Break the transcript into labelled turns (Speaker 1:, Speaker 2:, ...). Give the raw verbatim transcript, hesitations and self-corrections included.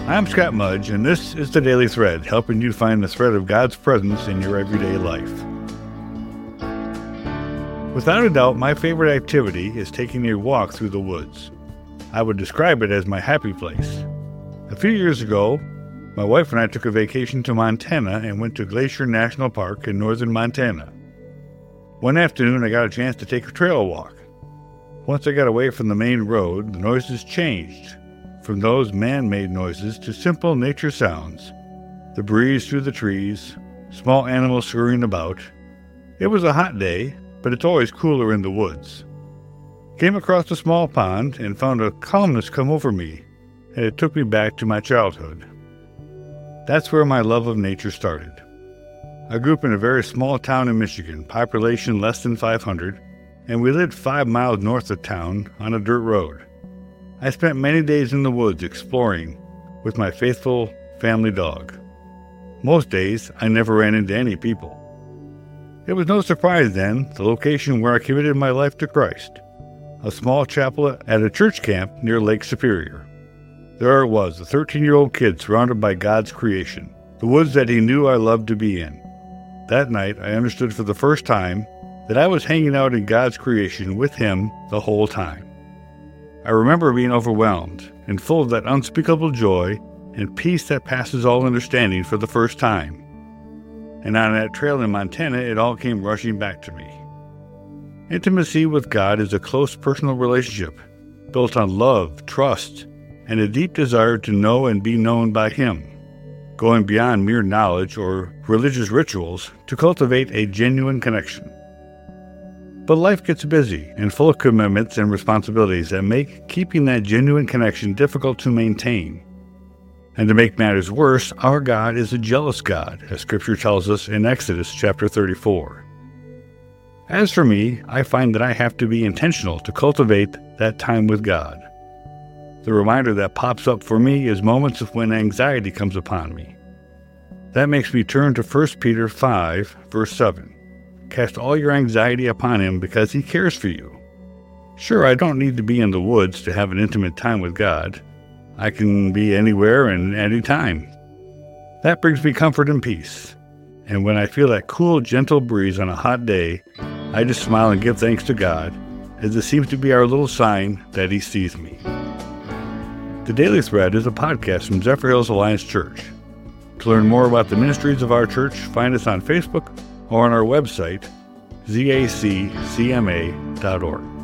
Speaker 1: I'm Scott Mudge, and this is The Daily Thread, helping you find the thread of God's presence in your everyday life. Without a doubt, my favorite activity is taking a walk through the woods. I would describe it as my happy place. A few years ago, my wife and I took a vacation to Montana and went to Glacier National Park in northern Montana. One afternoon, I got a chance to take a trail walk. Once I got away from the main road, the noises changed. From those man-made noises to simple nature sounds, the breeze through the trees, small animals scurrying about. It was a hot day, but it's always cooler in the woods. Came across a small pond and found a calmness come over me, and it took me back to my childhood. That's where my love of nature started. I grew up in a very small town in Michigan, population less than five hundred, and we lived five miles north of town on a dirt road. I spent many days in the woods exploring with my faithful family dog. Most days, I never ran into any people. It was no surprise then, the location where I committed my life to Christ, a small chapel at a church camp near Lake Superior. There I was, a thirteen-year-old kid surrounded by God's creation, the woods that He knew I loved to be in. That night, I understood for the first time that I was hanging out in God's creation with Him the whole time. I remember being overwhelmed and full of that unspeakable joy and peace that passes all understanding for the first time. And on that trail in Montana, it all came rushing back to me. Intimacy with God is a close personal relationship built on love, trust, and a deep desire to know and be known by Him, going beyond mere knowledge or religious rituals to cultivate a genuine connection. But life gets busy and full of commitments and responsibilities that make keeping that genuine connection difficult to maintain. And to make matters worse, our God is a jealous God, as Scripture tells us in Exodus chapter thirty-four. As for me, I find that I have to be intentional to cultivate that time with God. The reminder that pops up for me is moments of when anxiety comes upon me. That makes me turn to First Peter five, verse seven. Cast all your anxiety upon Him because He cares for you. Sure, I don't need to be in the woods to have an intimate time with God. I can be anywhere and any time. That brings me comfort and peace. And when I feel that cool, gentle breeze on a hot day, I just smile and give thanks to God, as it seems to be our little sign that He sees me. The Daily Thread is a podcast from Zephyrhills Alliance Church. To learn more about the ministries of our church, find us on Facebook or on our website, Z A C C M A dot org.